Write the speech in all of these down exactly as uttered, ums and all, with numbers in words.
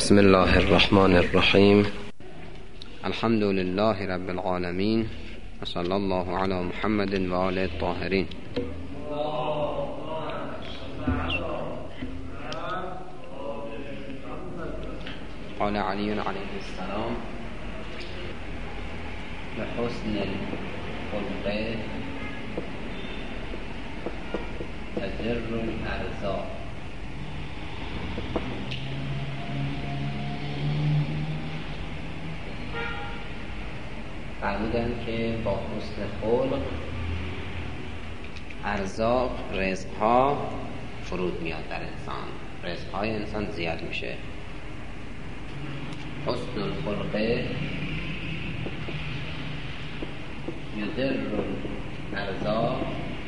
بسم الله الرحمن الرحیم. الحمد لله رب العالمین و صلی الله علی محمد و آله الطاهرین. قال علی علیه السلام لحسن الخلق تجر الارزاق. فرمودن که با حسن خلق ارزاق، رزق‌ها فرود میاد در انسان، رزق‌های انسان زیاد میشه. حسن الخلق یدر الارزاق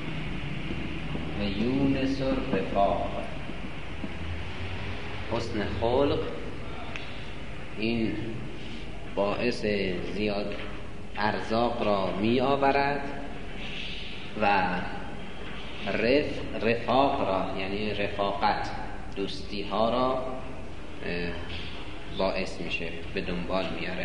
و یونس الرفاق. حسن خلق این باعث زیاد ارزاق را می آورد و رف رفاق را یعنی رفاقت، دوستی ها را باعث میشه، به دنبال میاره.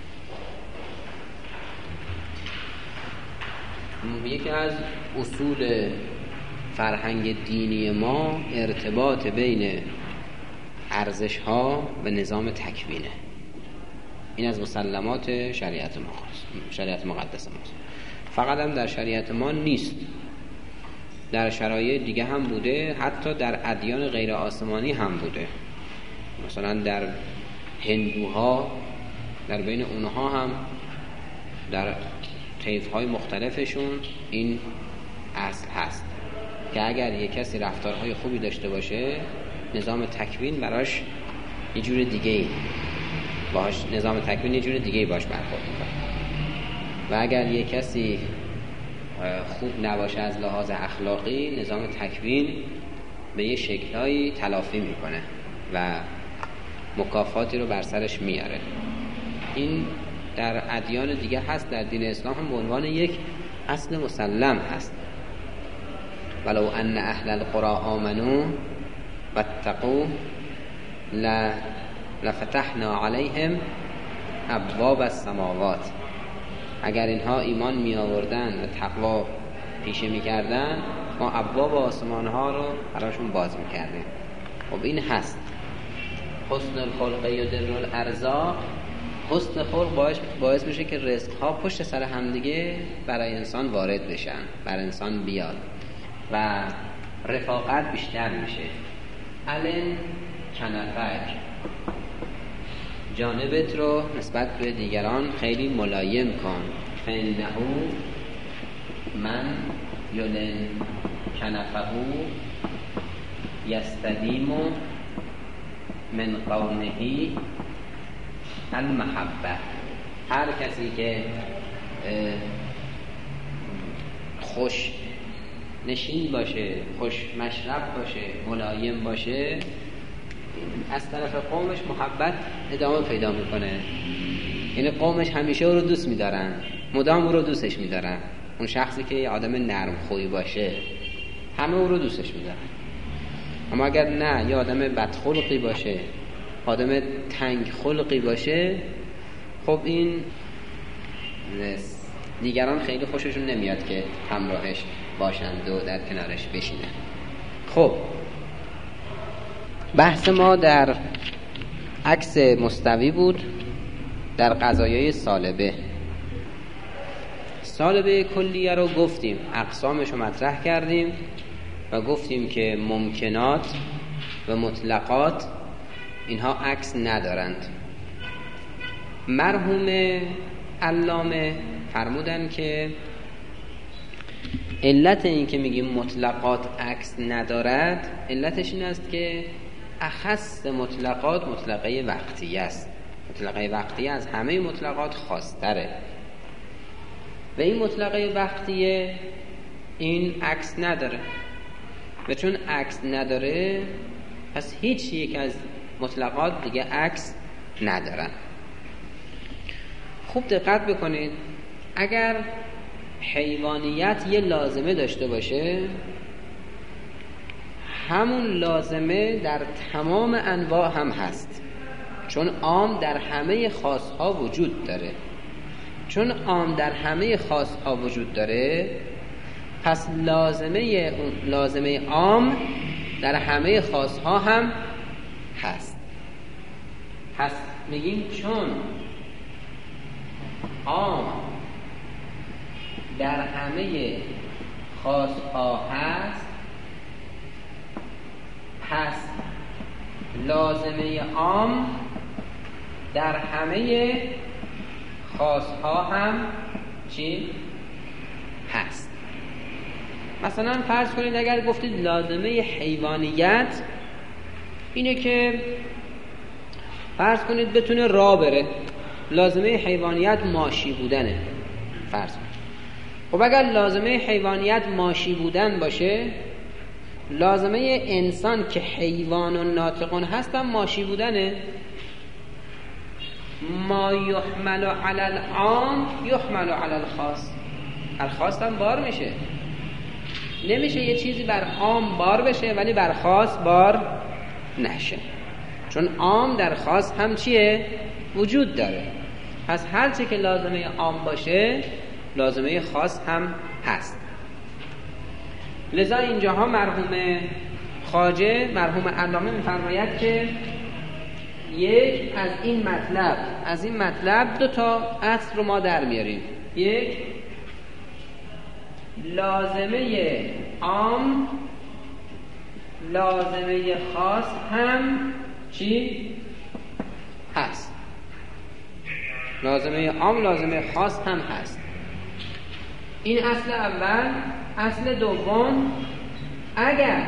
یکی از اصول فرهنگ دینی ما ارتباط بین ارزش ها و نظام تکوینه. این از مسلمات شریعت ما شریعت مقدس ماست. فقط هم در شریعت ما نیست، در شرایط دیگه هم بوده، حتی در ادیان غیر آسمانی هم بوده. مثلا در هندوها، در بین اونها هم در طیف‌های مختلفشون این اصل هست که اگر یک کسی رفتارهای خوبی داشته باشه، نظام تکوین براش یه جور دیگه باش نظام تکوین یه جور دیگه باش برخورد میکنه. و اگر یک کسی خوب نباشه از لحاظ اخلاقی، نظام تکوین به یه شکلایی تلافی میکنه و مکافاتی رو بر سرش میاره. این در ادیان دیگه هست، در دین اسلام هم به عنوان یک اصل مسلم هست. ولو ان اهل القرى آمنوا واتقوا لا لفتحنا علیهم ابواب السماوات. اگر اینها ایمان می آوردن و تقوا پیشه می کردن، ما ابواب آسمان ها رو براشون باز می کردیم. خب این هست حسن الخلق یدر الارزاق. حسن خلق باعث, باعث میشه که رزق ها پشت سر همدیگه برای انسان وارد بشن، بر انسان بیاد و رفاقت بیشتر میشه. الان کنفک، جانبت رو نسبت به دیگران خیلی ملایم کن. فانه من یلن کنفه یستدیم من قومه المحبه. هر کسی که خوش نشین باشه، خوش مشرب باشه، ملایم باشه، از طرف قومش محبت ادامه پیدا میکنه. یعنی قومش همیشه او رو دوست میدارن، مدام او رو دوستش میدارن. اون شخصی که آدم نرم خوی باشه، همه او رو دوستش میدارن. اما اگر نه، یه آدم بدخلقی باشه، آدم تنگ خلقی باشه، خب این دیگران خیلی خوششون نمیاد که همراهش باشند و در کنارش بشینن. خب بحث ما در عکس مستوی بود، در قضایای سالبه. سالبه کلیه رو گفتیم، اقسامش رو مطرح کردیم و گفتیم که ممکنات و مطلقات اینها عکس ندارند. مرحوم علامه فرمودن که علت این که میگیم مطلقات عکس ندارد، علتش این است که اخص مطلقات مطلقه وقتی است. مطلقه وقتی از همه مطلقات خاص‌تره و این مطلقه وقتیه این عکس نداره و چون عکس نداره پس هیچ یک از مطلقات دیگه عکس ندارن. خوب دقت بکنید، اگر حیوانیت یه لازمه داشته باشه، همون لازمه در تمام انواع هم هست. چون عام در همه خاصها وجود داره. چون عام در همه خاصها وجود داره، پس لازمه لازمه عام در همه خاصها هم هست. پس میگیم چون عام در همه خاصها هست، پس لازمه عام در همه خاصها هم چی؟ هست. مثلا فرض کنید اگر گفتید لازمه حیوانیت اینه که فرض کنید بتونه راه بره، لازمه حیوانیت ماشی بودنه فرض کنید. خب اگر لازمه حیوانیت ماشی بودن باشه، لازمه انسان که حیوان و ناطقون هستن ماشی بودنه. ما یحمل علی العام یحمل علی الخاص. الخاص هم بار میشه. نمیشه یه چیزی بر عام بار بشه ولی بر خاص بار نشه، چون عام در خاص هم چیه؟ وجود داره. پس هر چی که لازمه عام باشه لازمه خاص هم هست. لذا اینجاها مرحوم خواجه مرحوم علامه میفرماید که یک از این مطلب از این مطلب دو تا اصل رو ما در میاریم. یک، لازمه عام لازمه خاص هم چی هست. لازمه عام لازمه خاص هم هست. این اصل اول. اصل دوم، اگر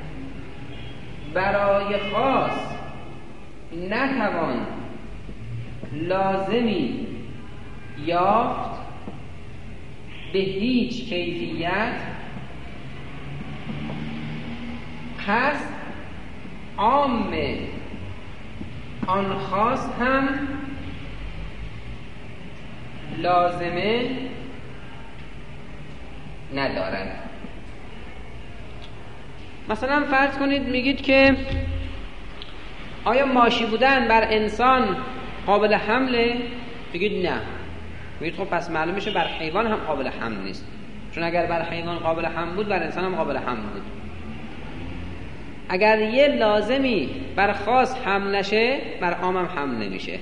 برای خاص نتوان لازمی یافت به هیچ کیفیت، پس عام آن خاص هم لازمه ندارد. مثلا فرض کنید میگید که آیا ماشی بودن بر انسان قابل حمله؟ بگید نه. بگید خب پس معلوم میشه بر حیوان هم قابل حمل نیست، چون اگر بر حیوان قابل حمل بود بر انسان هم قابل حمل بود. اگر یه لازمی بر خاص حمل نشه بر عام هم حمل نمیشه.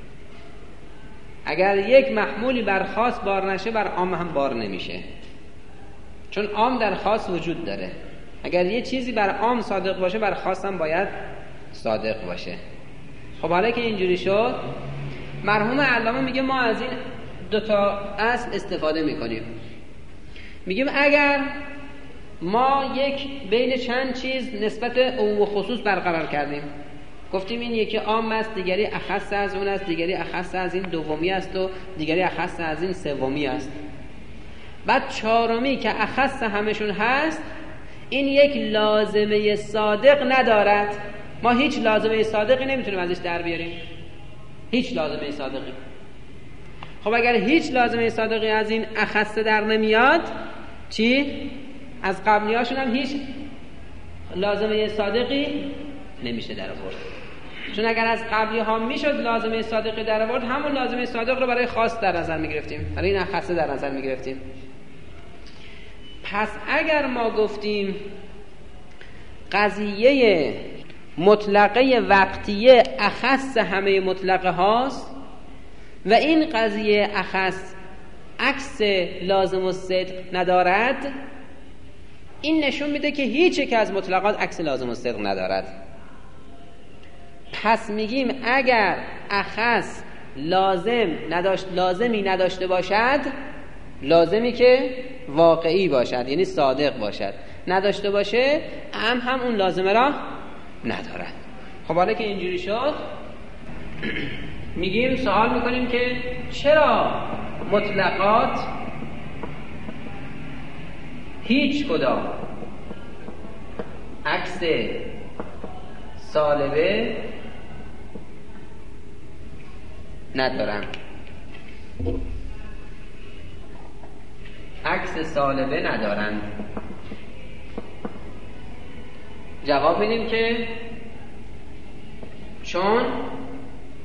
اگر یک محمولی بر خاص بار نشه بر عام هم بار نمیشه، چون عام در خاص وجود داره. اگر یه چیزی بر عام صادق باشه بر خاص هم باید صادق باشه. خب حالا که اینجوری شد، مرحوم علامه میگه ما از این دوتا اصل استفاده میکنیم. میگیم اگر ما یک بین چند چیز نسبت عموم و خصوص برقرار کردیم، گفتیم این یکی عام است، دیگری اخص از اون است، دیگری اخص از این دومی است و دیگری اخص از این سومی است. بعد چهارمی که اخص همشون هست، این یک لازمه صادق ندارد. ما هیچ لازمه صادقی نمیتونیم ازش در بیاریم، هیچ لازمه صادقی. خب اگر هیچ لازمه صادقی از این اخص در نمیاد، چی؟ از قبلی هاشون هم هیچ لازمه صادقی نمیشه در آورد. چون اگر از قبلی ها میشد لازمه صادقی در آورد، همون لازمه صادق رو برای خاص در نظر میگرفتیم، برای این اخص در نظر میگرفتیم. پس اگر ما گفتیم قضیه مطلقه وقتیه اخص همه مطلقه هاست و این قضیه اخص عکس لازم الصدق ندارد، این نشون میده که هیچ یک از مطلقات عکس لازم الصدق ندارد. پس میگیم اگر اخص لازم نداشت لازمی نداشته باشد، لازمی که واقعی باشد یعنی صادق باشد نداشته باشه، هم هم اون لازمه را ندارد. خب حالا که اینجوری شد، میگیم سوال میکنیم که چرا مطلقات هیچ کدام عکس سالبه ندارن؟ عکس سالبه ندارن. جواب میدیم که چون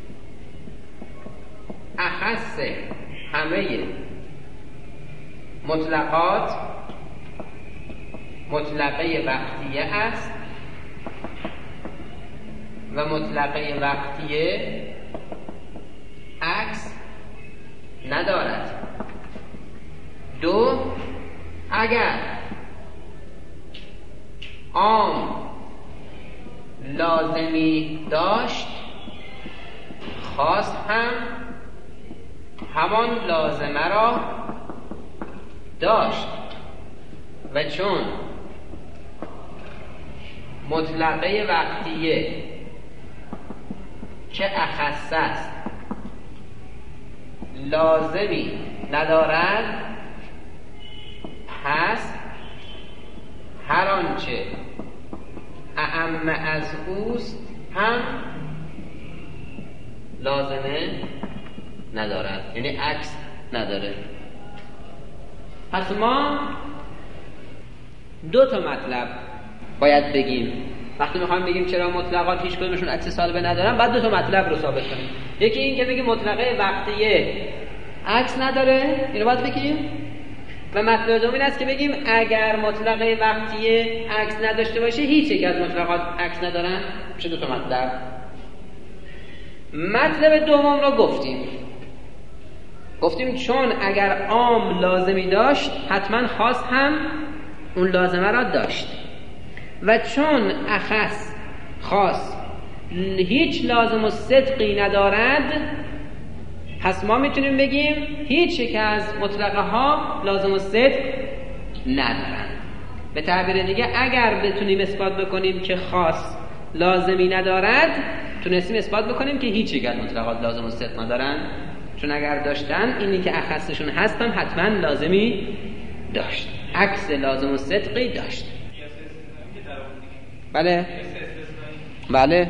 اخص همه مطلقات مطلقه وقتیه است و مطلقه وقتیه عکس ندارد. دو، اگر عام لازمی داشت خاص هم همان لازمه را داشت و چون مطلقه وقتیه که اخص است لازمی ندارد، پس هر آنچه اعم از اوست هم لازمه ندارد، یعنی عکس نداره. پس ما دو تا مطلب باید بگیم وقتی میخوایم بگیم چرا مطلقات هیچ کدومشون عکس سالبه ندارن. بعد دو تا مطلب رو ثابت کنیم. یکی این که بگیم مطلقه وقتیه عکس نداره، اینو باید بگیم. و مطلب دوم این است که بگیم اگر مطلقه وقتیه عکس نداشته باشه هیچ یک از مطلقات عکس ندارن. میشه دو تا مطلب. مطلب دوم رو گفتیم گفتیم چون اگر عام لازمی داشت حتما خاص هم اون لازمه را داشت و چون اخص خاص هیچ لازم و صدقی ندارد، پس ما میتونیم بگیم هیچ یک از مطلقه ها لازم و صدق ندارن. به تعبیر دیگه اگر بتونیم اثبات بکنیم که خاص لازمی ندارد، تونستیم اثبات بکنیم که هیچ یک از مطلقات لازم و صدق ندارن، چون اگر داشتن اینی که اخصشون هستن حتما لازمی داشت، عکس لازم و صدقی داشت. بله بله.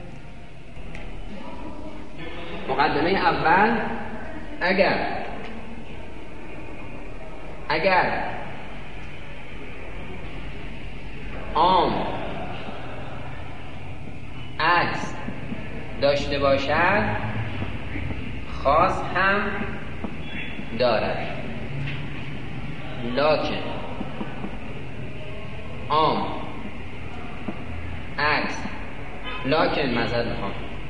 مقدمه اول اگر اگر عام عکس داشته باشد خاص هم دارد، لکن عام عکس لکن معذرت میخوام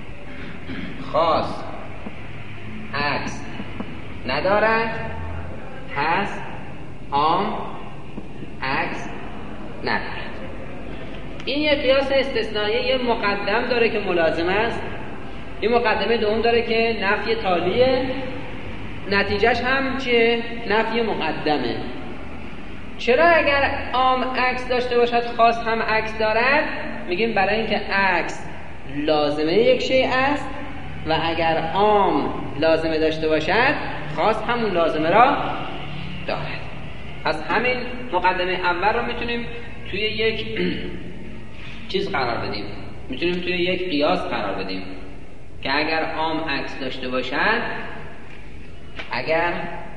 خاص عکس ندارد، پس عام عکس ندارد. این یه قیاس استثنایی یه مقدم داره که ملازم است. این مقدمه دوم داره که نفی تالیه، نتیجهش هم چیه؟ نفی مقدمه. چرا اگر عام عکس داشته باشد خاص هم عکس دارد؟ میگیم برای اینکه عکس لازمه یک شیء است و اگر عام لازمه داشته باشد خاص همون لازمه را دارد. از همین مقدمه اول رو میتونیم توی یک چیز قرار بدیم، میتونیم توی یک قیاس قرار بدیم که اگر عام عکس داشته باشد، اگر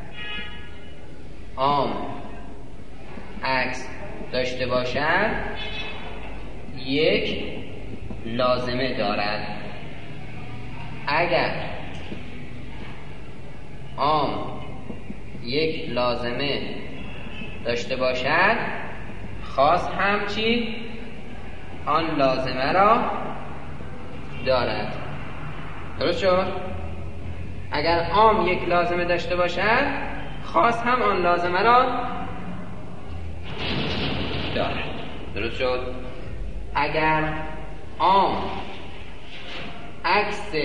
عام عکس داشته باشد یک لازمه دارد. اگر عام یک لازمه داشته باشد خاص هم چی؟ آن لازمه را دارد. درست شد؟ اگر عام یک لازمه داشته باشد خاص هم آن لازمه را دارد. درست شد؟ اگر عام عکس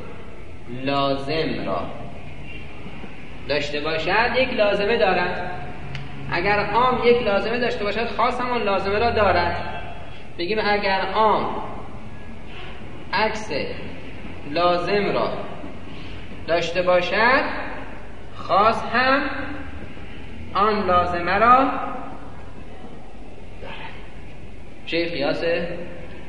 لازم را داشته باشد یک لازمه دارد. اگر عام یک لازمه داشته باشد خاص هم آن لازمه را دارد. بگیم اگر عام عکس لازم را داشته باشد خاص هم آن لازمه را دارد. چه قیاسه؟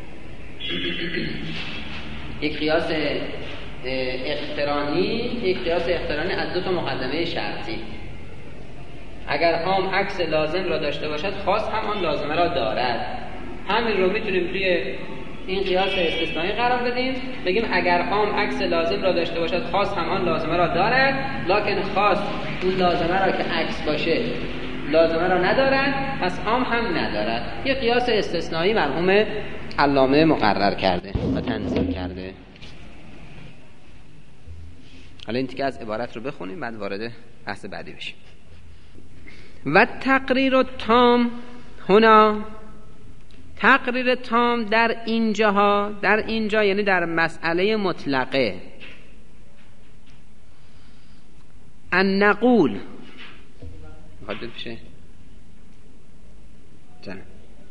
یک قیاس اقترانی یک قیاس اقترانی از دو تا مقدمه شرطی. اگر عام عکس لازم را داشته باشد خاص هم آن لازمه را دارد. همین رو میتونیم توی این قیاس استثنایی قرار بدیم، بگیم اگر عام عکس لازم را داشته باشد خاص هم آن لازمه را دارد، لکن خاص اون لازمه را که عکس باشه لازمه را ندارد، پس عام هم ندارد. یه قیاس استثنایی مرحوم علامه مقرر کرده و تنظیم کرده. حالا این تیکه از عبارت رو بخونیم بعد وارد بحث بعدی بشیم. و تقریر تام هنا، تقریر تام در اینجاها، در اینجا یعنی در مسئله مطلقه، ان نقول میخواد بشه جانم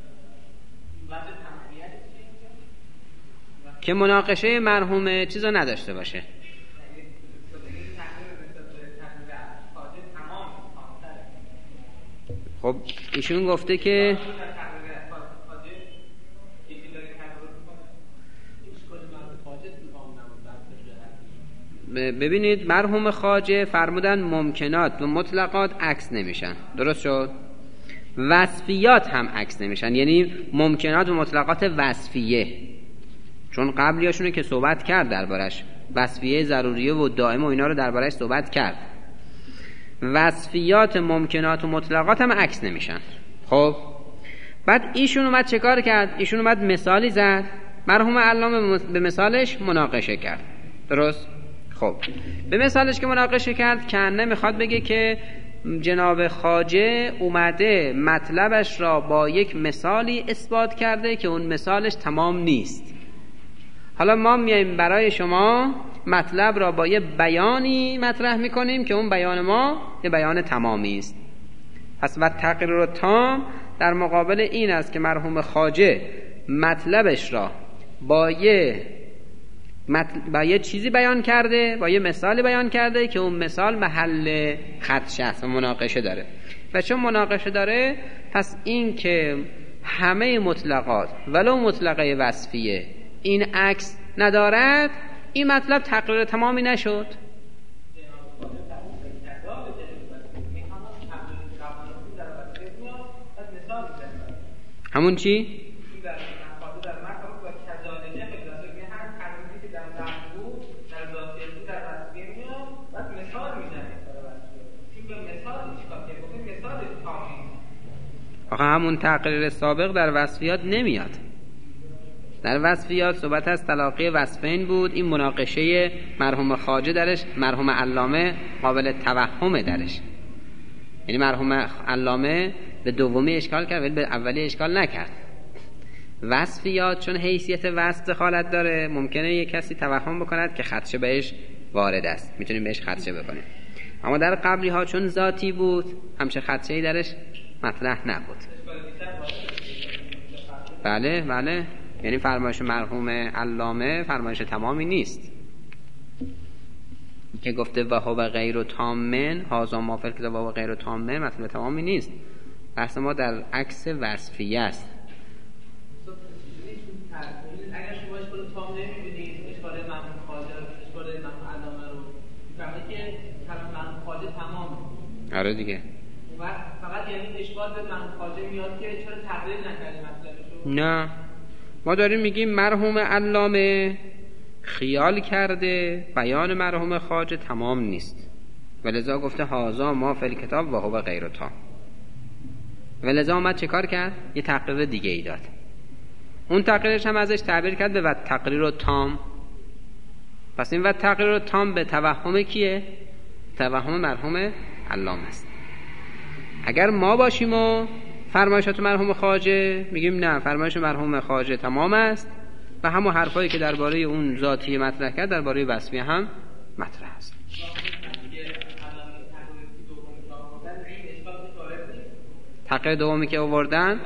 که مناقشه مرحوم چیزا نداشته باشه. خب ایشون گفته که ببینید مرحوم خواجه فرمودن ممکنات و مطلقات عکس نمیشن، درست شد؟ وصفیات هم عکس نمیشن، یعنی ممکنات و مطلقات وصفیه، چون قبلیاشونه که صحبت کرد دربارش، وصفیه ضروریه و دائم و اینا رو دربارش صحبت کرد. وصفیات ممکنات و مطلقات هم عکس نمیشن. خب بعد ایشون اومد چه کار کرد؟ ایشون اومد مثالی زد، مرحوم علامه به مثالش مناقشه کرد، درست؟ خب به مثالش که مناقشه کرد کنه میخواد بگه که جناب خواجه اومده مطلبش را با یک مثالی اثبات کرده که اون مثالش تمام نیست. حالا ما میایم برای شما مطلب را با یه بیانی مطرح میکنیم که اون بیان ما یه بیان تمامی است. پس و تقریر تام در مقابل این است که مرحوم خواجه مطلبش را با یه مطل... با یه چیزی بیان کرده، با یه مثال بیان کرده که اون مثال محل خدشه است و مناقشه داره. و چون مناقشه داره پس این که همه مطلقات ولو مطلقه وصفیه این عکس ندارد، این مطلب تقریر تمامی نشد. همون چی؟ آخه همون تقریر سابق در وصفیات نمیاد. در وصفیات صحبت از تلاقی وصفین بود، این مناقشه مرحوم خواجه درش، مرحوم علامه قابل توهمه درش، یعنی مرحوم علامه به دومی اشکال کرد ولی به اولی اشکال نکرد. وصفیات چون حیثیت وصف دخالت داره ممکنه یک کسی توهم بکند که خدشه بهش وارد است، میتونیم بهش خدشه بکنیم. اما در قبلی ها چون ذاتی بود همچه خدشه‌ای درش مطرح نبود. بله بله، یعنی فرمایش مرحوم علامه فرمایش تمامی نیست که گفته و هو غیر تامن هازا ما فی الکتاب و هو غیر تامن، مطلب تمامی نیست. بحث ما در عکس وصفیه است. اگر شما اشکال تام نمی‌بینید، اشکال مرحوم خواجه رو، اشکال مرحوم علامه رو می‌فهمید که کلام مرحوم خواجه تمامه. آره دیگه. و فقط یعنی اشکال به مرحوم خواجه میاد که چرا تقریر نکردیم مطلبشو؟ نه، ما داریم میگیم مرحوم علامه خیال کرده بیان مرحوم خواجه تمام نیست، ولذا گفته هازا ما فی الکتاب و هو غیر تام. ولذا اومد چه کار کرد؟ یه تقریر دیگه ای داد. اون تقریرش هم ازش تعبیر کرد به و تقریر تام. پس این و تقریر تام به توهم کیه؟ توهم مرحوم علامه است. اگر ما باشیم و فرمایشات مرحوم خواجه میگیم نه، فرمایش مرحوم خواجه تمام است و همون حرفایی که درباره اون ذاتی مطرح کرد درباره وصفی هم مطرح است. تقریر دومی که آوردن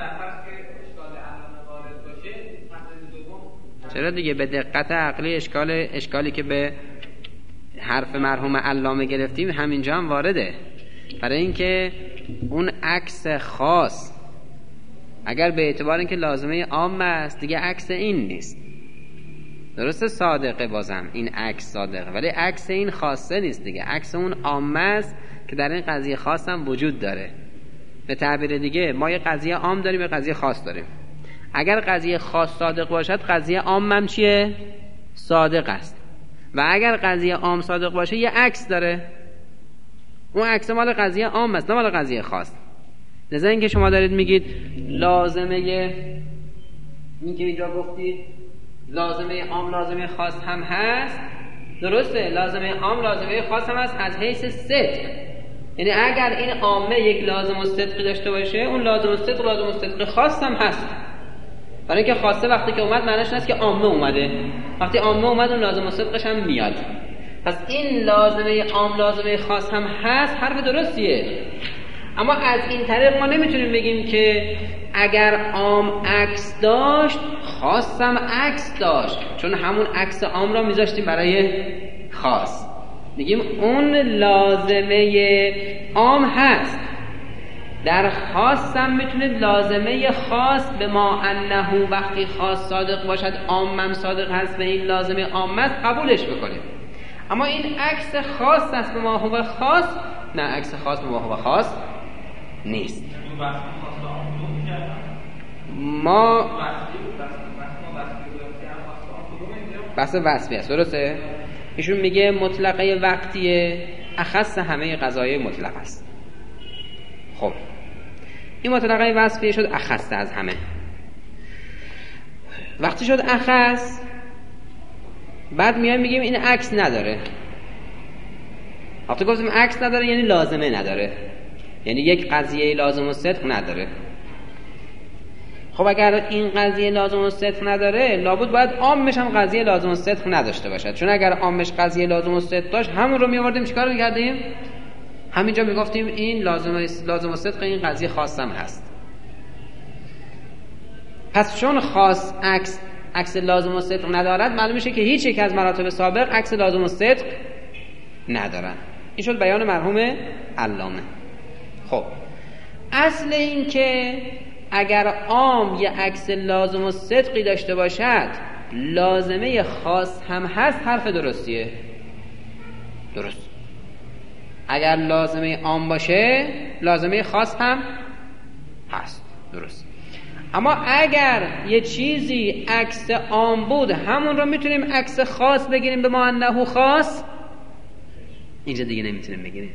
چرا دیگه به دقت عقلی اشکال اشکالی که به حرف مرحوم علامه گرفتیم همینجا هم وارده. برای اینکه اون عکس خاص اگر به اعتبار اینکه لازمه عام است دیگه عکس این نیست، درسته صادقه، بازم این عکس صادقه ولی عکس این خاصه نیست دیگه، عکس اون عام است که در این قضیه خاص هم وجود داره. به تعبیر دیگه ما یه قضیه عام داریم یه قضیه خاص داریم. اگر قضیه خاص صادق باشد قضیه عام هم چیه؟ صادق است. و اگر قضیه عام صادق باشه یه عکس داره، اون عکس مال قضیه عام است نه مال قضیه خاص. لذا اینکه شما دارید میگید لازمه این که اینجا گفتید لازمه عام لازمه خاص هم هست، درسته، لازمه عام لازمه خاص هم هست از حیث صدق. یعنی اگر این عامه یک لازم الصدقی داشته باشه اون لازم الصدق لازم الصدق خاص هم هست. برای اینکه خاصه وقتی که اومد معنیش نیست که عامه اومده، وقتی عامه اومد اون لازم الصدقش هم میاد. پس این لازمه عام لازمه خاص هم هست، حرف درستیه. اما از این طریق ما نمیتونیم بگیم که اگر عام عکس داشت خاص هم عکس داشت، چون همون عکس عام را میذاشتیم برای خاص. میگیم اون لازمه عام هست، در خاص هم میتونید لازمه خاص به ما انه وقتی خاص صادق باشد عام هم صادق هست و این لازمه عام است قبولش بکنید. اما این عکس خاص است به ما هو خاص، نه عکس خاص به ما هو خاص نیست. ما بحث وصفی است، درسته؟ ایشون میگه مطلقه وقتیه، اخص همه قضایای مطلق است. خب این مطلقه وصفیه شد اخص از همه. وقتی شد اخص بعد میایم میگیم این عکس نداره. وقتی گفتیم عکس نداره یعنی لازمه نداره، یعنی یک قضیه لازم الصدق نداره. خب اگر این قضیه لازم الصدق نداره لابد باید عامش هم قضیه لازم الصدق نداشته باشد، چون اگر عامش قضیه لازم الصدق داشت همون رو میآوردیم چیکار می‌کردیم؟ همینجا میگفتیم این لازم لازم الصدق این قضیه خاصم هست. پس چون خاص عکس عکس لازم الصدق ندارد معلوم میشه که هیچ یک از مراتب سابق عکس لازم الصدق ندارن. این شد بیان مرحوم علامه. خب اصل این که اگر عام یه عکس لازم الصدقی داشته باشد لازمه خاص هم هست، حرف درستیه. درست. اگر لازمه عام باشه لازمه خاص هم هست، درست. اما اگر یه چیزی عکس عام بود همون رو میتونیم عکس خاص بگیریم به ما انه خاص، اینجا دیگه نمیتونیم بگیریم.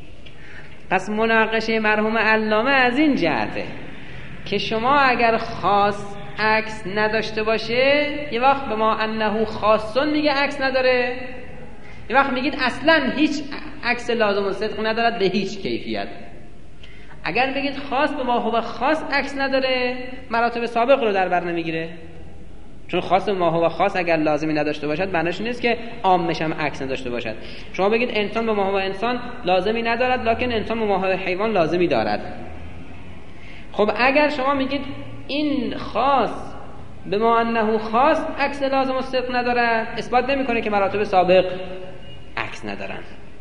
پس مناقشه مرحوم علامه از این جهته که شما اگر خاص عکس نداشته باشه یه وقت به ما انه خاصون میگه عکس نداره، یه وقت میگید اصلا هیچ عکس لازم الصدق ندارد به هیچ کیفیت. اگر بگید خاص به ما هو خاص عکس نداره مراتب سابق رو در بر نمیگیره، چون خاص به ما هو خاص اگر لازمی نداشته باشد معنیش نیست که عامش هم عکس نداشته باشد. شما بگید انسان به ما هو انسان لازمی ندارد لکن انسان به ما هو حیوان لازمی دارد. خب اگر شما میگید این خاص به ما انه خاص عکس لازم الصدق ندارد، اثبات نمیکنه که مراتب سابق عکس ندارن،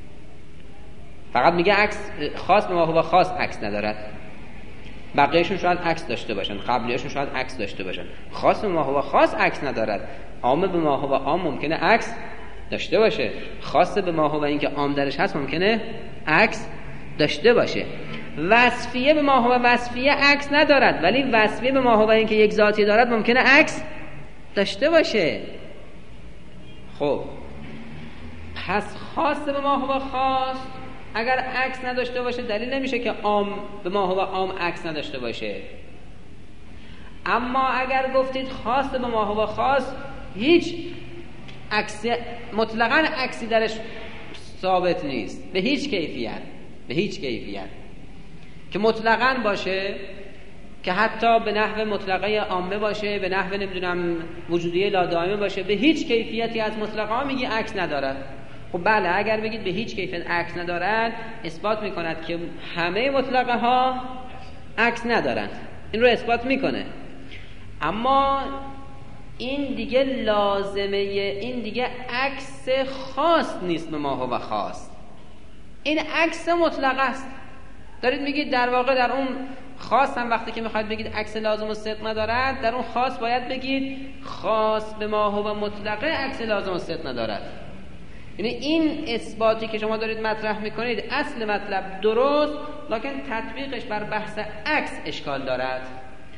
فقط میگه عکس خاص به ما هو خاص عکس ندارد. بقیهشون شاید عکس داشته باشن، قبلیشون شاید عکس داشته باشن. خاص به ما هو خاص عکس ندارد، عام به ما هو عام ممکنه عکس داشته باشه، خاص به ما هو اینکه عام درش هست ممکنه عکس داشته باشه. وصفیه به ما هو وصفیه عکس ندارد، ولی وصفیه به ما هو اینکه یک ذاتی دارد ممکنه عکس داشته باشه. خب پس خاص به ما هو خاص اگر عکس نداشته باشه دلیل نمیشه که عام به ما هو عام عکس نداشته باشه. اما اگر گفتید خاص به ما هو خاص هیچ عکس مطلقاً عکسی درش ثابت نیست به هیچ کیفیت، به هیچ کیفیت که مطلقاً باشه، که حتی به نحو مطلقه عامه باشه، به نحو نمیدونم وجودیه لادائمه باشه، به هیچ کیفیتی از مطلقه میگی عکس ندارد. خب بله اگر بگید به هیچ کیفیت عکس ندارد اثبات میکند که همه مطلقه ها عکس ندارند، این رو اثبات میکنه. اما این دیگه لازمه، این دیگه عکس خاص نیست به ما هو خاص، این عکس مطلق است. دارید میگید در واقع در اون خاص هم وقتی که میخواید بگید عکس لازم الصدق ندارد، در اون خاص باید بگید خاص به ما هو مطلقه عکس لازم الصدق ندارد. یعنی این اثباتی که شما دارید مطرح میکنید اصل مطلب درست، لکن تطبیقش بر بحث عکس اشکال دارد.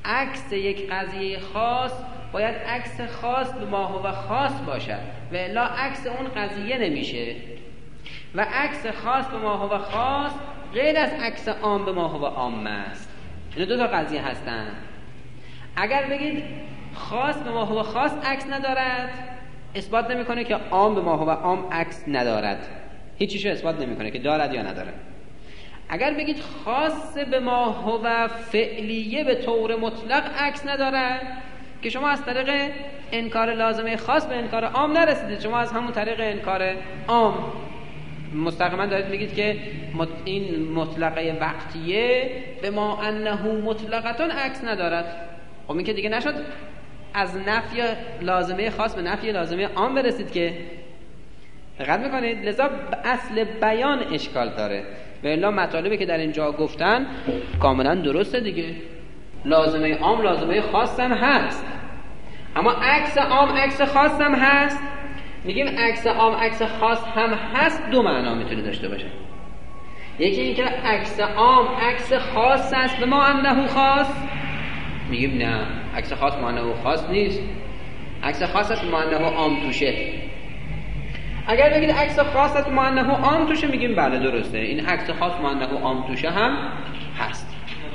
عکس یک قضیه خاص باید عکس خاص به ما هو خاص باشد و الا عکس اون قضیه نمیشه و عکس خاص به ما هو خاص غیر از عکس عام به ما هو عام است. این دو تا قضیه هستن. اگر بگید خاص به ما هو خاص عکس ندارد، اثبات نمیکنه که عام به ما هو عام عکس ندارد، هیچیشو اثبات نمیکنه که دارد یا ندارد. اگر بگید خاص به ما هو فعلیه به طور مطلق عکس ندارد، که شما از طریق انکار لازمه خاص به انکار عام نرسیدید، شما از همون طریق انکار عام مستقیما دارید میگید که این مطلقه وقتیه به ما انه مطلقتون عکس ندارد. خب این که دیگه نشد از نفی لازمه خاص به نفی لازمه عام برسید که دقت میکنید. لذا اصل بیان اشکال داره و الا مطالبی که در اینجا گفتن کاملا درسته دیگه. لازمه عام لازمه خاص هم هست، اما عکس عام عکس خاص هم هست. میگیم عکس عام عکس خاص هم هست، دو معنا میتونه داشته باشه. یکی این که عکس عام عکس خاص است به ما انه خاص، میگیم نه عکس خاص ما انه خاص نیست، عکس خاص است به ما انه عام توشه. اگر بگید عکس خاص است به ما انه عام توشه، میگیم بله درسته، این عکس خاص ما انه عام توشه هم هست.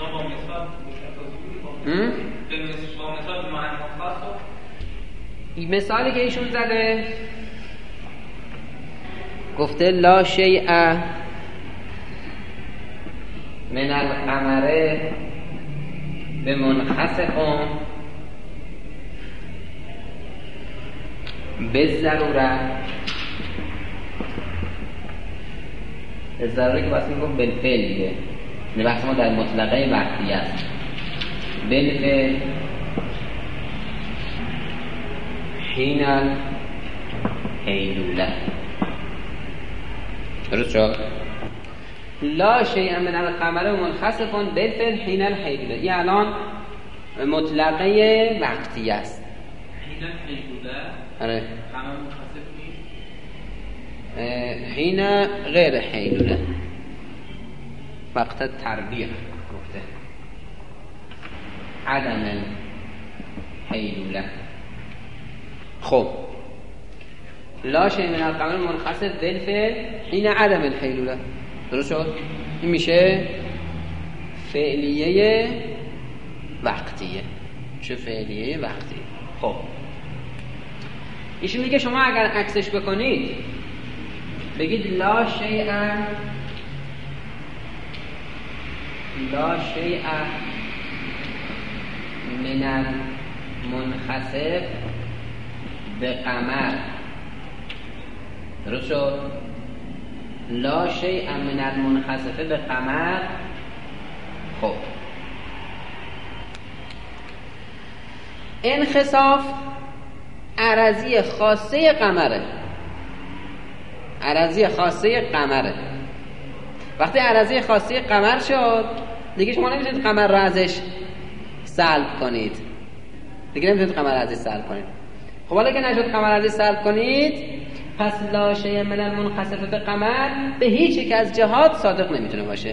مثالی که ایشون زده گفته لا شیء من القمر به منخسف به ضروره. به ضروره که بس میگم بالفعل دیگه، این بحث ما در مطلقه وقتی است. بالفعل حین الحیلوله. درست شد؟ لا شیء من القمر منخسف بالفعل حین الحیلوله. این الان مطلقه وقتی است. حین الحیلوله آره. قمر منخسف نیست. حین غیر حیلوله، وقت تربیه گفته عدم حیلوله. خب لا شیء من القمر منخسف بالفعل حین عدم الحیلوله. درست شد؟ این میشه فعلیه وقتیه. چه فعلیه وقتیه؟ خب ایشون میگه شما اگر عکسش بکنید بگید لا شیء لا شیء من المنخسف به قمر. درست شد؟ لا شیء من المنخسف به قمر. خب انخساف عرضی خاصه قمره، عرضی خاصه قمره. وقتی عرضی خاصه قمر شد دیگه شما نمیتونید قمر رو ازش سلب کنید، دیگه نمیتونید قمر ازش سلب کنید. خب حالا که نشد قمر ازش سلب کنید، پس لا شیء من المنخسف به قمر به هیچ یک از جهات صادق نمیتونه باشه.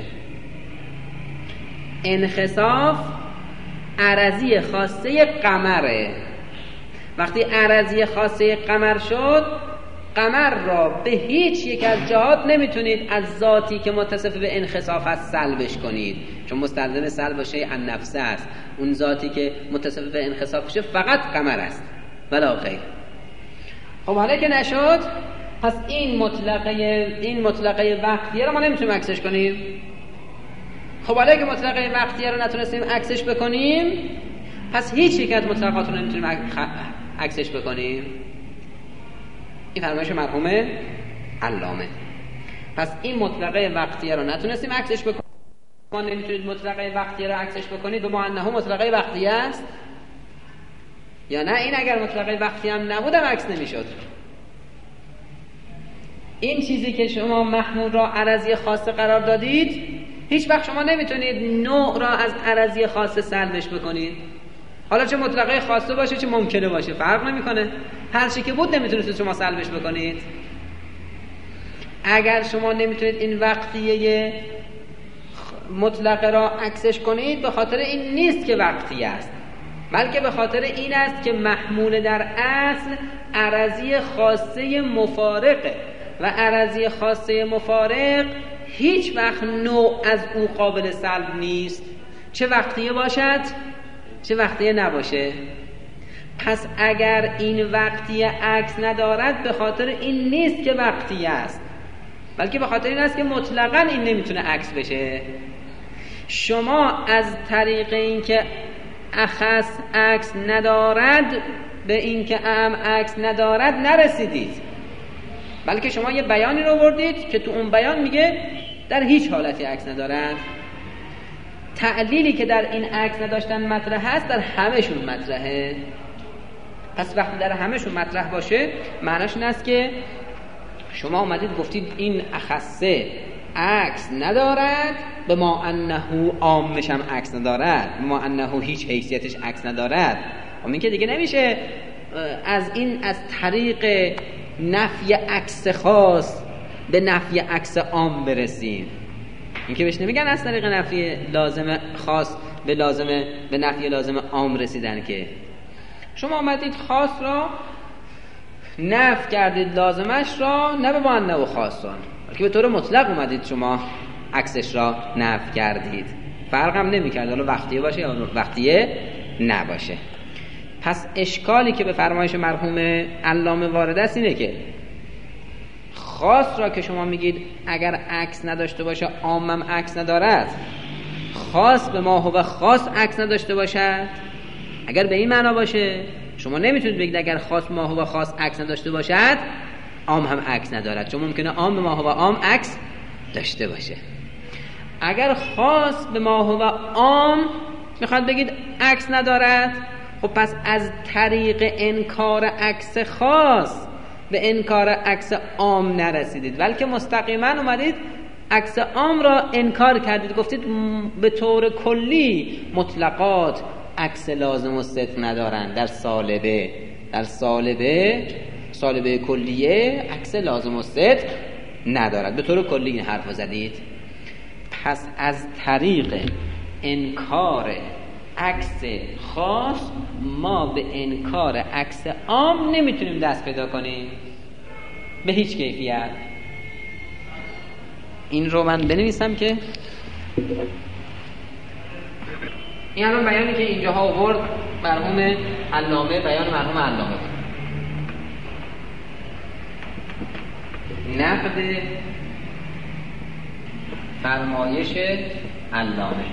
انخساف عرضی خاصه قمره. وقتی عرضی خاصه قمر شد، قمر را به هیچ یک از جهات نمیتونید از ذاتی که متصف به انخساف است سلبش کنید، چون مستلزم سلب شیء النفس است. اون ذاتی که متصف به انخساف شه فقط قمر است ولا غیر. خب حالا که نشد، پس این مطلقه این مطلقه وقتیه رو ما نمیتونیم عکسش کنیم. خب حالا که مطلقه وقتیه رو نتونستیم عکسش بکنیم، پس هیچ یک از مطلقات رو نمیتونیم عکسش بکنیم. این فرمایش مرحوم علامه. پس این مطلقه وقتیه رو نتونستیم عکسش بکنیم. ما نمیتونید مطلقه وقتیه رو عکسش بکنید به ما انه مطلقه وقتیه است، یا نه این اگر مطلقه وقتی هم نبودم عکس نمیشد. این چیزی که شما محمول را عرضی خاصه قرار دادید، هیچ وقت شما نمیتونید نوع را از عرضی خاصه سلبش بکنید. حالا چه مطلقه خاصه باشه چه ممکنه باشه فرق نمیکنه، هر چی که بود نمیتونید شما سلبش بکنید. اگر شما نمیتونید این وقتیه مطلق را عکسش کنید به خاطر این نیست که وقتی است، بلکه به خاطر این است که محمول در اصل عرضی خاصه مفارقه و عرضی خاصه مفارق هیچ وقت نوع از او قابل سلب نیست، چه وقتیه باشد چه وقتیه نباشه. پس اگر این وقتیه عکس ندارد به خاطر این نیست که وقتیه است، بلکه به خاطر این است که مطلقاً این نمیتونه عکس بشه. شما از طریق اینکه اخص عکس ندارد به اینکه اعم عکس ندارد نرسیدید، بلکه شما یه بیانی رو بردید که تو اون بیان میگه در هیچ حالتی عکس ندارد. تعلیلی که در این عکس نداشتن مطرح هست در همه‌شون مطرحه. پس وقتی در همه‌شون مطرح باشه معناش این است که شما اومدید گفتید این اخصه عکس ندارد به ما انه عامش هم عکس ندارد، به ما انه هیچ حیثیتش عکس ندارد. و این که دیگه نمیشه از این از طریق نفی عکس خاص به نفی عکس عام برسیم. این که بهش نمیگن از طریق نفی لازم خاص به لازم به نفی لازم عام رسیدن، که شما آمدید خاص را نفی کردید لازمش را نه به معنی و خاصان، بلکه به طور مطلق اومدید شما عکسش را نفی کردید. فرق هم نمی‌کرد حالا وقتیه باشه یا وقتیه نباشه. پس اشکالی که به فرمایش مرحوم علامه وارد است اینه که خاص را که شما میگید اگر عکس نداشته باشه عامم عکس ندارد، خاص به ما هو خاص عکس نداشته باشد، اگر به این معنا باشه شما نمیتونید بگید اگر خاص به ما هو خاص عکس نداشته باشد عام هم عکس ندارد، چون ممکنه عام به ما هو عام عکس داشته باشه. اگر خاص به ما هو عام میخواد بگید عکس ندارد، خب پس از طریق انکار عکس خاص به انکار عکس عام نرسیدید، بلکه مستقیما اومدید عکس عام را انکار کردید، گفتید به طور کلی مطلقات عکس لازم و صدق ندارند. در سالبه در سالبه سالبه کلیه عکس لازم و صدق ندارد، به طور کلی این حرف زدید. پس از طریق انکار عکس خاص ما به انکار عکس عام نمیتونیم دست پیدا کنیم به هیچ کیفیت. این رو من بنویسم که این الان بیانی که اینجاها آورد مرحوم علامه، بیان مرحوم علامه نقد فرمایش علامه.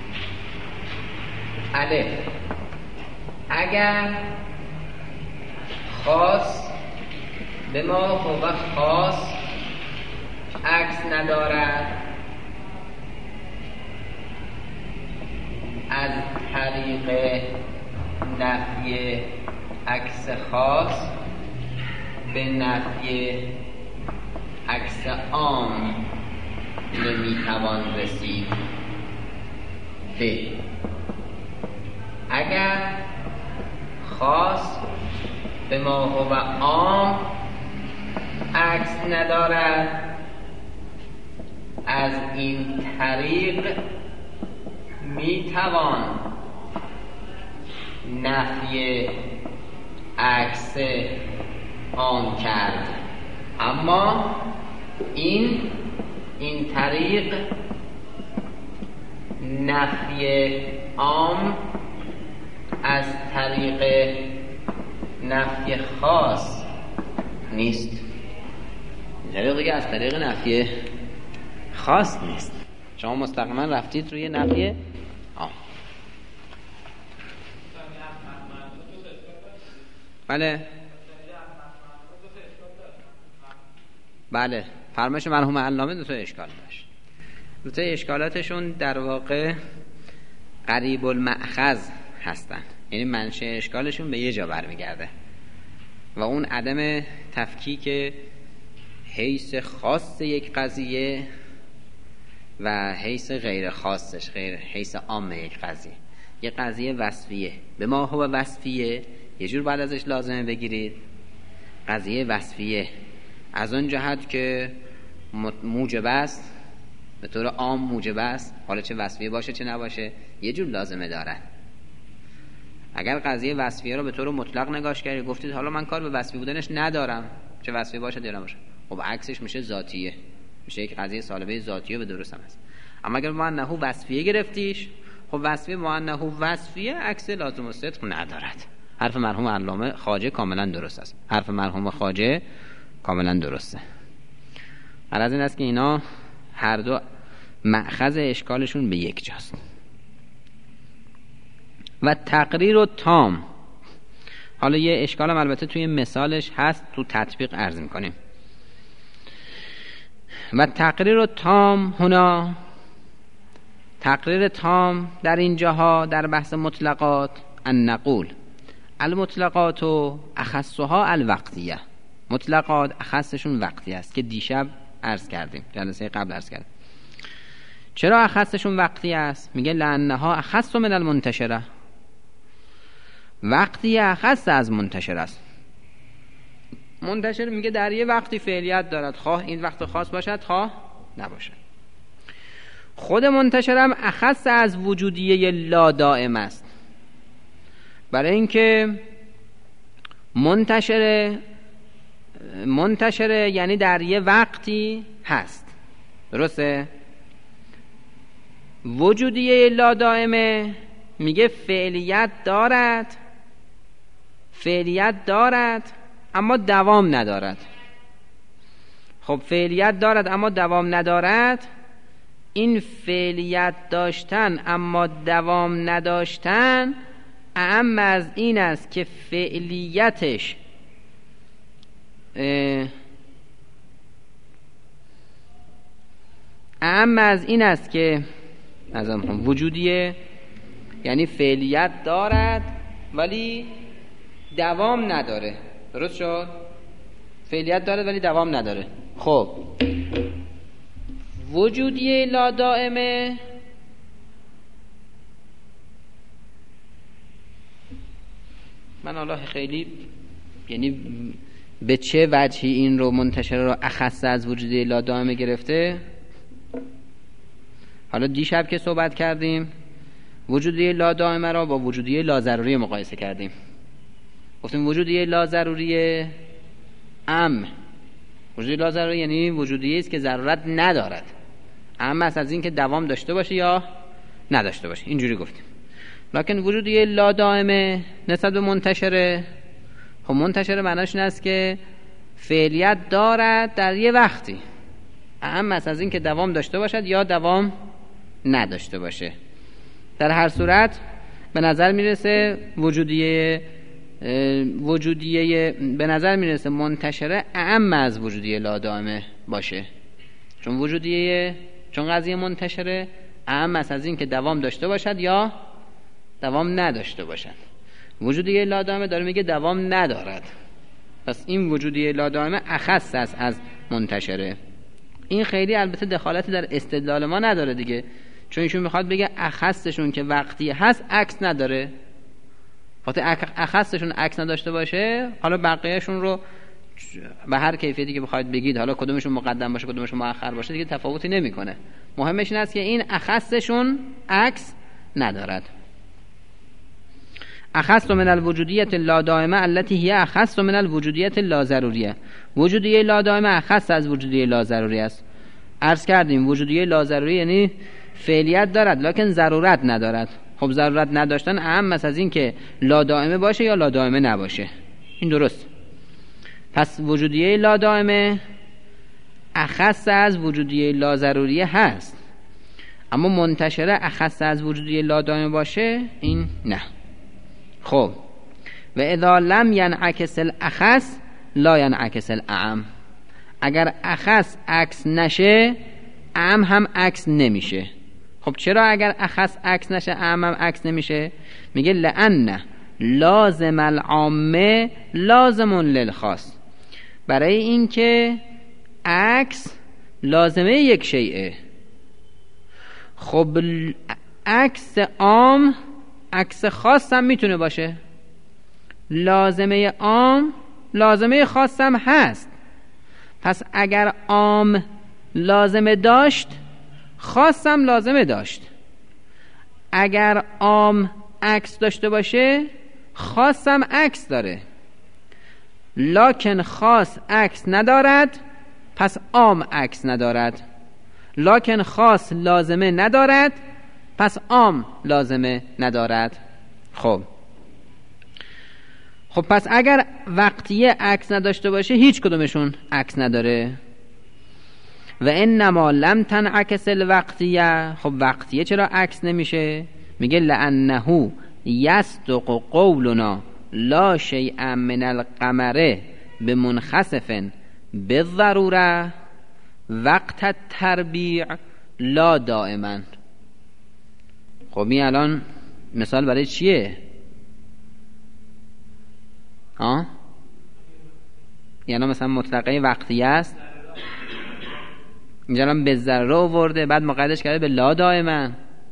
الف، اگر خاص به ما هو خاص عکس ندارد از طریق نفی عکس خاص به نفی عکس عام نمیتوان رسید. ب، اگر خاص به ما هو عام عکس ندارد از این طریق میتوان نفی عکس عام کرد، اما این این طریق نفی عام از طریق نفی خاص نیست. این دیگه از طریق نفی خاص نیست، شما مستقیما رفتید روی نفی عام. بله بله فرمایش مرحوم علامه دو تا اشکال داشت. دو تا اشکالاتشون در واقع قریب المأخذ هستن، یعنی منشأ اشکالشون به یه جا برمیگرده و اون عدم تفکیک حیث خاص یک قضیه و حیث غیر خاصش، غیر حیث عام یک قضیه. یه قضیه وصفیه به ما هو وصفیه، یه جور بعد ازش لازمه بگیرید. قضیه وصفیه از اون جهت که موجب است به طور عام موجب است، حالا چه وصفیه باشه چه نباشه یه جور لازمه دارن. اگر قضیه وصفیه رو به طور مطلق نگاش کردید گفتید حالا من کار به وصفی بودنش ندارم، چه وصفی باشه دیگه نباشه، خب عکسش میشه ذاتیه، میشه یک قضیه سالبه ذاتیه به درست هم هست. اما اگر معنه وصفیه گرفتیش، خب وصفیه معنه وصفیه عکس لازم الصدق ندارد. حرف مرحوم علامه خواجه کاملا درست است، حرف مرحوم خواجه کاملا درسته. غرض این است که اینا هر دو مأخذ اشکالشون به یک جاست. و تقریر و تام، حالا یه اشکالم البته توی مثالش هست، تو تطبیق عرض میکنیم. و تقریر و تام هنا، تقریر تام در اینجاها در بحث مطلقات، ان نقول المطلقات و اخصها الوقتیه، مطلقات اخصشون وقتی است که دیشب عرض کردیم، جلسه قبل عرض کردیم. چرا اخصشون وقتی است؟ میگه لانها اخص من المنتشره، وقتی اخص از منتشر است. منتشر میگه در یه وقتی فعلیت دارد، خواه این وقت خاص باشد خواه نباشد. خود منتشرم اخص از وجودیه لا دائم است، برای اینکه منتشره منتشره یعنی در یه وقتی هست، درسته؟ وجودیه لا دائمه میگه فعلیت دارد، فعلیت دارد اما دوام ندارد. خب فعلیت دارد اما دوام ندارد، این فعلیت داشتن اما دوام نداشتن اعم از این است که فعلیتش اعم از این است که از وجودیه یعنی فعلیت دارد ولی دوام نداره، درست شد؟ فعلیت دارد ولی دوام نداره. خب وجودیه لا دائمه من الله خیلی یعنی به چه وجهی این رو منتشر رو اخص از وجودیه لا دائمه گرفته. حالا دیشب که صحبت کردیم وجودیه لا دائمه را با وجودیه لا ضروری مقایسه کردیم، گفتیم وجودیه لا ضروری ام، وجودیه لا ضروری یعنی وجودیه است که ضرورت ندارد، اما از این که دوام داشته باشه یا نداشته باشه، اینجوری گفتیم. لکن وجودیه لا دائمه نسبت به منتشره، خب منتشره معناش این است که فعلیت دارد در یه وقتی، اما از این که دوام داشته باشد یا دوام نداشته باشه. در هر صورت به نظر میرسه وجودیه وجودیه به نظر میرسه منتشره اعم از وجودیه لا دائمه باشه، چون وجودیه چون قضیه منتشره اعم از این که دوام داشته باشد یا دوام نداشته باشد. وجودیه لا دائمه داره میگه دوام ندارد، پس این وجودیه لا دائمه اخص است از منتشره. این خیلی البته دخالتی در استدلال ما نداره دیگه، چون ایشون میخواد بگه اخصشون که وقتی هست عکس نداره. وقتی اخصشون عکس نداشته باشه حالا بقیهشون رو به هر کیفیتی که بخواید بگید، حالا کدومشون مقدم باشه کدومشون مؤخر باشه دیگه تفاوتی نمیکنه. مهمش این است که این اخصشون عکس ندارد. اخص من الوجودیت لا دائمه التي هي اخص من الوجودیت لا ضروریه، وجودیه لا دائمه اخص از وجودیه لا ضروری است. عرض کردیم وجودیه لا ضروری یعنی فعلیت دارد لکن ضرورت ندارد. خب ضرورت نداشتن اهم از این که لا دائمه باشه یا لا دائمه نباشه، این درست. پس وجودیه لا دائمه اخص از وجودیه لا ضروریه هست، اما منتشره اخص از وجودیه لا دائمه باشه این نه. خب و اذا لم ینعکس الاخص لا ینعکس الاعم، اگر اخص عکس نشه اعم هم عکس نمیشه. خب چرا اگر اخص عکس نشه اعم هم عکس نمیشه؟ میگه لأن لازم العامه لازم للخاص، برای اینکه عکس لازمه یک شیئه. خب عکس عام عکس خاص هم میتونه باشه، لازمه عام لازمه خاص هم هست. پس اگر عام لازمه داشت خاصم لازمه داشت. اگر عام عکس داشته باشه خاصم عکس داره، لکن خاص عکس ندارد پس عام عکس ندارد. لکن خاص لازمه ندارد پس عام لازمه ندارد. خب خب پس اگر وقتیه عکس نداشته باشه هیچ کدومشون عکس نداره. و انما لم تنعکس الوقتیه. خب وقتیه چرا عکس نمیشه؟ میگه لانه یصدق قولنا لا شیء من القمر بمنخسف بالضروره وقت التربیع لا دائما. خب این الان مثال برای چیه؟ ها؟ یعنی مثلا مطلقه وقتیه است، اینجا هم به ذره آورده بعد مقیدش کرده به لا دائما.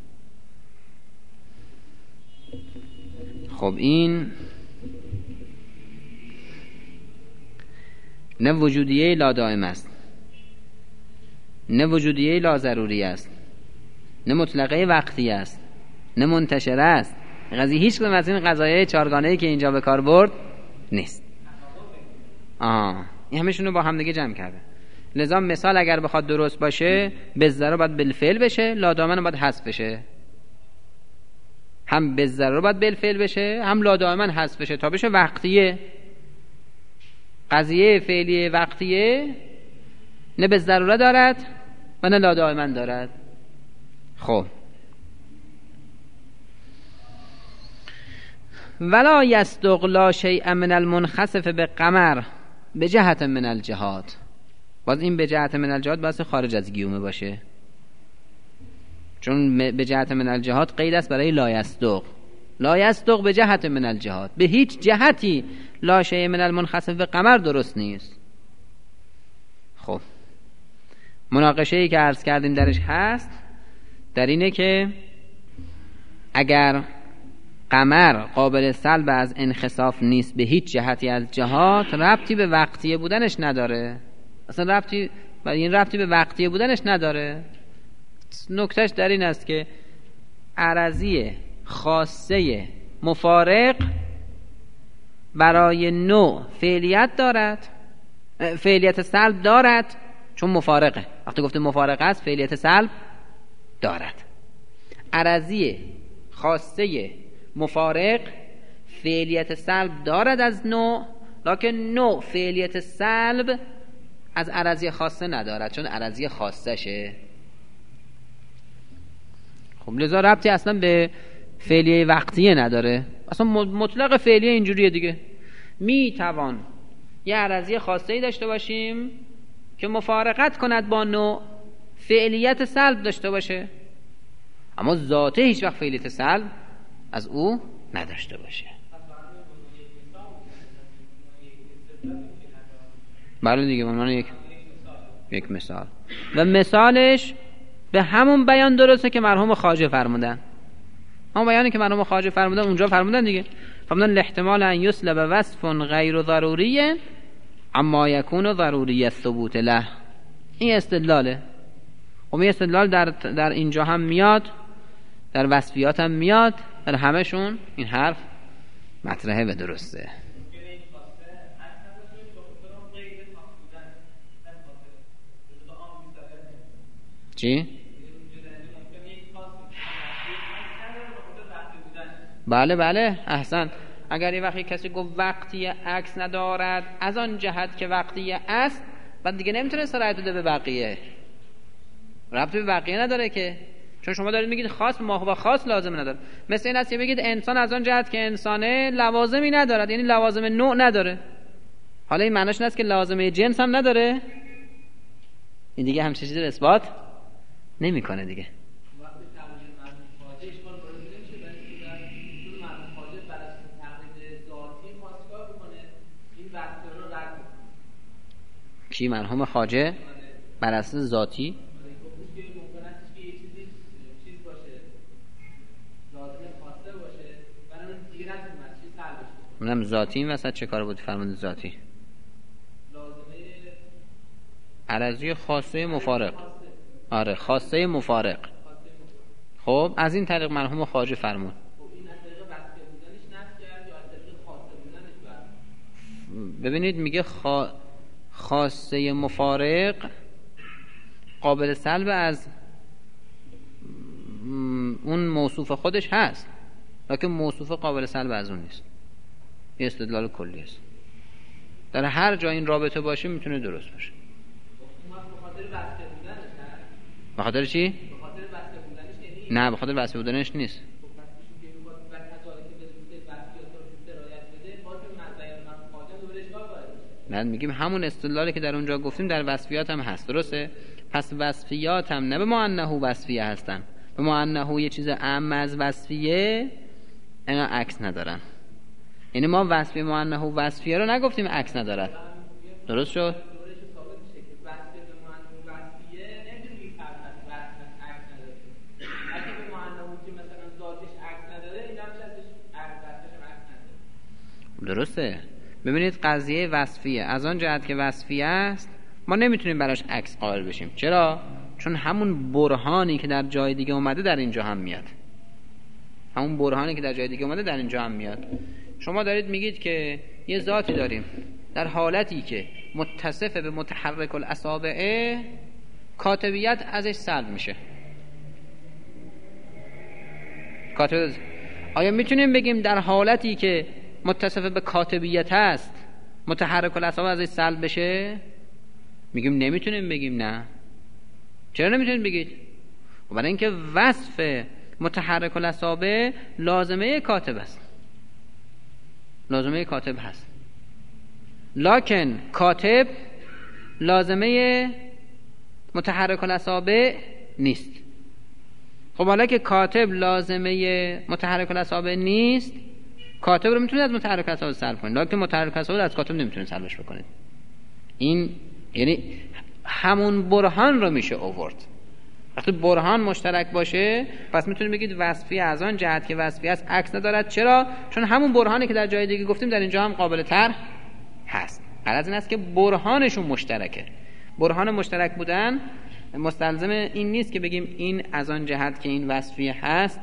خب این نه وجودیه لا دائم است، نه وجودیه لا ضروری است، نه مطلقه وقتی است، نه منتشره است. قضیه هیچ کدوم از این قضایای چهارگانه‌ای که اینجا به کار برد نیست. آه این همشون رو با هم دیگه جمع کرده. لذا مثال اگر بخواد درست باشه بذره باید بالفعل بشه، لا دائما باید حذف بشه. هم بذره باید بالفعل بشه، هم لا دائما حذف بشه تا بشه وقتیه. قضیه فعلیه وقتیه نه به ضروره دارد و نه لا دائما دارد. خب ولا یصدق لا شیء من المنخسف بقمر بجهت من الجهات. باز این به جهت من الجهات باید خارج از گیومه باشه، چون به جهت من الجهات قید است برای لا یصدق. لا یصدق به جهت من الجهات، به هیچ جهتی لا شیء من المنخسف بقمر درست نیست. خب مناقشه‌ای که عرض کردیم درش هست در اینه که اگر قمر قابل سلب از انخساف نیست به هیچ جهتی از جهات، ربطی به وقتیه بودنش نداره. اصلا ربطی این ربطی به وقتیه بودنش نداره. نکتهش در این است که عرضی خاصه مفارق برای نوع فعلیت دارد، فعلیت سلب دارد، چون مفارقه. وقتی گفته مفارقه است فعلیت سلب دارد. عرضی خاصه مفارق فعلیت سلب دارد از نوع، لکن نوع فعلیت سلب از عرضی خاصه ندارد، چون عرضی خاصه شه. خب لذا ربطی اصلا به فعلیه وقتیه نداره، اصلا مطلق فعلیه اینجوریه دیگه. می توان یه عرضی خاصه‌ای داشته باشیم که مفارقت کند با نوع، فعلیت سلب داشته باشه، اما ذاته هیچ وقت فعلیت سلب از او نداشته باشه. بله دیگه من یک یک مثال و مثالش به همون بیان درسته که مرحوم خواجه فرمودن. همون بیانی که مرحوم خواجه فرمودن اونجا فرمودن دیگه. فرمودن الاحتمال ان یسلب وصف غیر ضروری اما یکون ضروری الثبوت له. این استدلاله. خب این استدلال در در اینجا هم میاد، در وصفیات هم میاد، در همشون این حرف مطرحه و درسته. چی؟ بله بله احسن. اگر یه وقتی کسی گفت وقتی عکس ندارد از آن جهت که وقتی است، بعد دیگه نمیتونه سرایت بده به بقیه، ربطی به بقیه نداره که، چون شما دارید میگید خاص ماهو خاص لازم نداره. مثل این است که بگید انسان از آن جهت که انسانه لوازمی ندارد، یعنی لوازم نوع نداره. حالا این معناش این است که لوازم جنس هم نداره، این دیگه همچین چیزی رو اثبات نمیکنه دیگه. کی مرحوم خواجه بر اساس ذاتی؟ منم ذاتی این وسط چه کار بود فرمود ذاتی؟ عرضی خاصه مفارق. آره خاصه مفارق. خب از این طریق مرحوم خواجه فرمود. ببینید میگه خا... خاصه مفارق قابل سلب از اون موصوف خودش هست، لیکن موصوف قابل سلب از اون نیست. این استدلال کلی است. در هر جا این رابطه باشه میتونه درست باشه. به خاطر چی؟ نه به خاطر وصف بودنش نیست. بعد میگیم همون استدلالی که در اونجا گفتیم در وصفیات هم هست. درسته؟ پس وصفیات هم نه به ما انه وصفیه هستن، به ما انه یه چیز اعم از وصفیه اینا عکس ندارن. یعنی ما وصفی ما انه وصفیه رو نگفتیم عکس ندارد. درست شد؟ درسته. ببینید قضیه وصفیه از آن جهت که وصفیه است ما نمیتونیم براش عکس قائل بشیم. چرا؟ چون همون برهانی که در جای دیگه اومده در اینجا هم میاد. همون برهانی که در جای دیگه اومده در اینجا هم میاد. شما دارید میگید که یه ذاتی داریم در حالتی که متصف به متحرک الاصابع کاتبیت ازش سلب میشه. کاتبیت آیا میتونیم بگیم در حالتی که متصف به کاتبیت هست متحرک الاصابع ازش سلب بشه؟ میگیم نمیتونیم بگیم. نه. چرا نمیتونیم بگید؟ برای اینکه وصف متحرک الاصابع لازمه کاتب است. لازمه کاتب هست، لکن کاتب لازمه متحرک الاصابع نیست. خب حالا که کاتب لازمه متحرک الاصابع نیست، کاتب رو میتونید از متحرک الاصابع سلب کنید، لکن متحرک الاصابع از کاتب نمیتونید سلبش بکنید. این یعنی همون برهان رو میشه آورد. وقتی برهان مشترک باشه پس میتونید بگید وصفی از آن جهت که وصفی است عکس ندارد. چرا؟ چون همون برهانی که در جای دیگه گفتیم در اینجا هم قابل تر هست. غرض این است که برهانشون مشترکه. برهان مشترک بودن مستلزم این نیست که بگیم این از آن جهت که این وصفی هست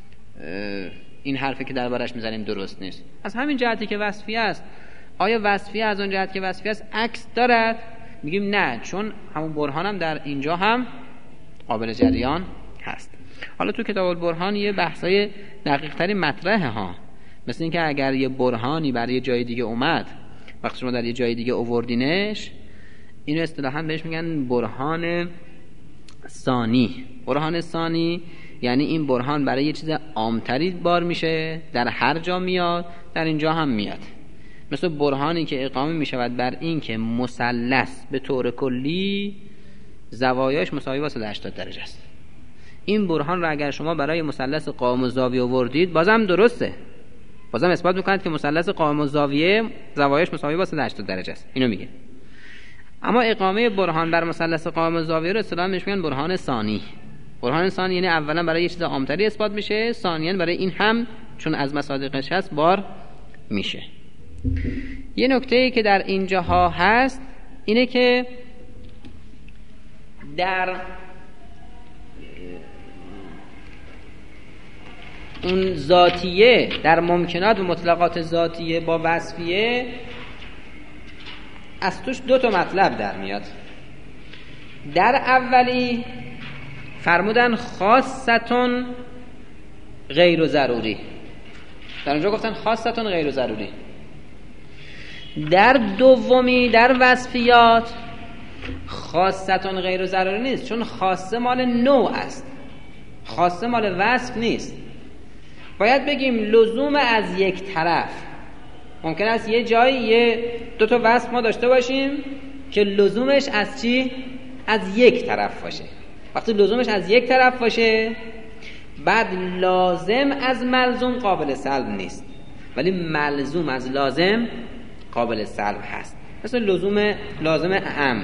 این حرفی که دربارش میزنیم درست نیست. از همین جهتی که وصفی است، آیا وصفی از آن جهت که وصفی است عکس دارد؟ میگیم نه، چون همون برهان هم در اینجا هم قابل جریان هست. حالا تو کتاب البرهان یه بحثای دقیق تری مطرحه ها، مثل اینکه اگر یه برهانی برای یه جای دیگه اومد، وقتی شما در یه جای دیگه آوردینش، اینو اصطلاحاً بهش میگن برهان ثانی. برهان ثانی یعنی این برهان برای یه چیز عامتری بار میشه، در هر جا میاد، در اینجا هم میاد. مثل برهانی که اقامه میشود بر این که مثلث به طور کلی زوایاش مساوی با صد و هشتاد درجه است. این برهان را اگر شما برای مثلث قائم الزاویه آوردید بازم درسته، بازم اثبات میکنید که مثلث قائم الزاویه زوایاش مساوی با صد و هشتاد درجه است. اینو میگه. اما اقامه برهان بر مثلث قائم الزاویه رو اصطلاحاً بهش میگن برهان ثانی. برهان ثانی یعنی اولا برای یه چیز عامتری اثبات میشه، ثانیاً برای این هم چون از مصادیقش هست بار میشه. یه نکته‌ای که در اینجاها هست اینه که در اون ذاتیه، در ممکنات و مطلقات ذاتیه با وصفیه از توش دو تا مطلب در میاد. در اولی فرمودن خاصتون غیر ضروری، در اونجا گفتن خاصتون غیر ضروری. در دومی در وصفیات خاصتون غیر ضروری نیست، چون خاصه مال نوع است، خاصه مال وصف نیست. باید بگیم لزوم از یک طرف. ممکن است یه جایی یه دو تا وصف ما داشته باشیم که لزومش از چی؟ از یک طرف باشه. وقتی لزومش از یک طرف باشه بعد لازم از ملزوم قابل سلب نیست، ولی ملزوم از لازم قابل سلب هست. مثل لزوم لازم اعم.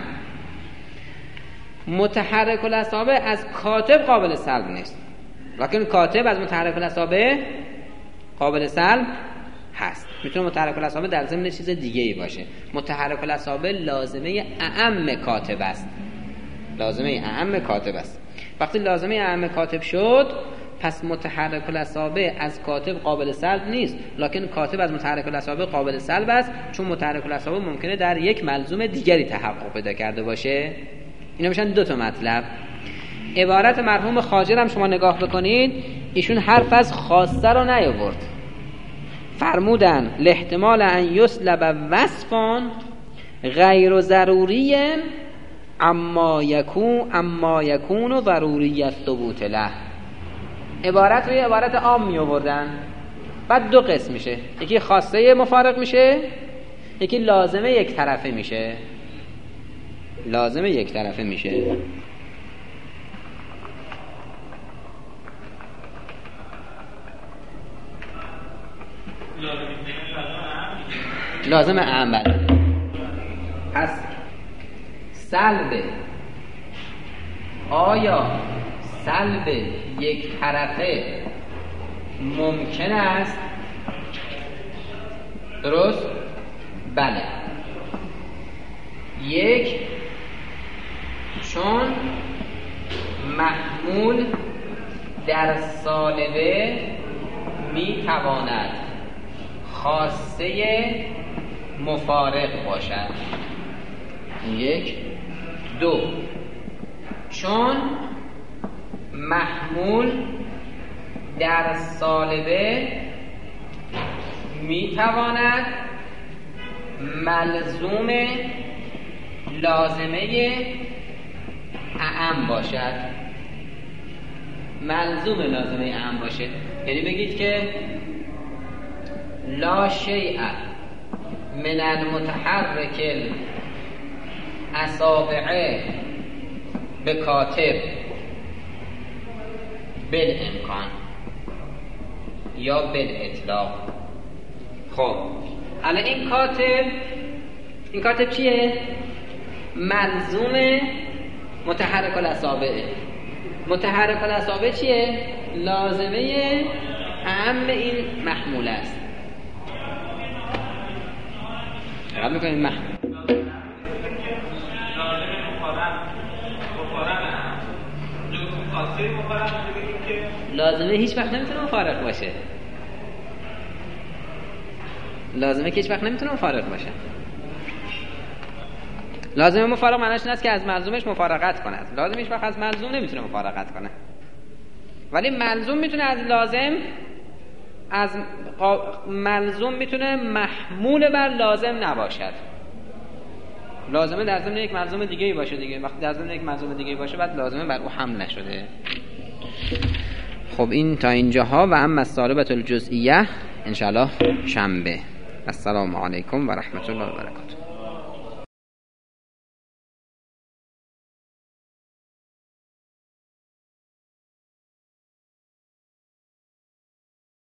متحرک الاصابع از کاتب قابل سلب نیست، لکن کاتب از متحرک الاصابع قابل سلب هست. میتونه متحرک الاصابع در ضمن چیز دیگه ای باشه. متحرک الاصابع لازمه اعم کاتب است. لازمه اعم کاتب است. وقتی لازمه اعم کاتب شد پس متحرک الاصابع از کاتب قابل سلب نیست، لکن کاتب از متحرک الاصابع قابل سلب است، چون متحرک الاصابع ممکنه در یک ملزوم دیگری تحقق پیدا کرده باشه. اینا میشن دو تا مطلب. عبارت مرحوم خاجر هم شما نگاه بکنید، ایشون حرف از خاصه رو نیاورد، فرمودن لاحتمال ان یسلب وصفان غیر ضروری اما یکون اما یکون و ضروریت ثبوت له. عبارت روی عبارت عام می آوردن، بعد دو قسم میشه، یکی خاصه مفارق میشه، یکی لازمه یک طرفه میشه. لازمه یک طرفه میشه. لازم اعم. پس سلب، آیا سلب یک طرفه ممکن است؟ درست؟ بله. یک، چون محمول در سالبه می تواند خاصه مفارق باشد. یک. دو، چون محمول در سالبه می تواند ملزوم لازمه اعم باشد. ملزوم لازمه اعم باشه یعنی بگید که لا شیء من المتحرک الاصابع به کاتب بالامکان یا بالاطلاق. خب الان این کاتب این کاتب چیه؟ ملزوم متحرک الاصابع. متحرک الاصابع چیه؟ لازمه اعم این محمول است. رد میکنیم محمول لازمه هیچ وقت نمیتونه مفارق باشه. لازمه که هیچ وقت نمیتونه مفارق باشه. لازمه مفارق معنیش این است که از ملزومش مفارقت کنه. لازم هیچ وقت از ملزوم نمیتونه مفارقت کنه، ولی ملزوم میتونه از لازم از ملزوم میتونه محمول بر لازم نباشد. لازمه در ضمن یک ملزوم دیگه ای باشه دیگه. وقتی در ضمن یک ملزوم دیگه ای باشه بعد لازمه بر او حمل نشده. خب این تا اینجاها و اما الصالبة الجزئیه ان شاء الله شنبه. السلام علیکم و رحمت الله و برکاته.